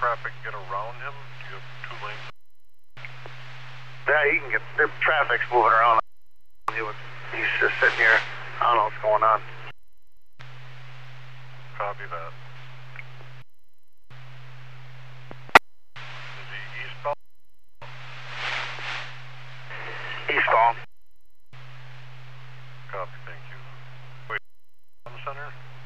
traffic get around him? Do you have 2 lanes? Yeah, he can get, the traffic's moving around. He's just sitting here. I don't know what's going on. Copy that. Is he eastbound? Eastbound. Copy, thank you. Wait, on the center?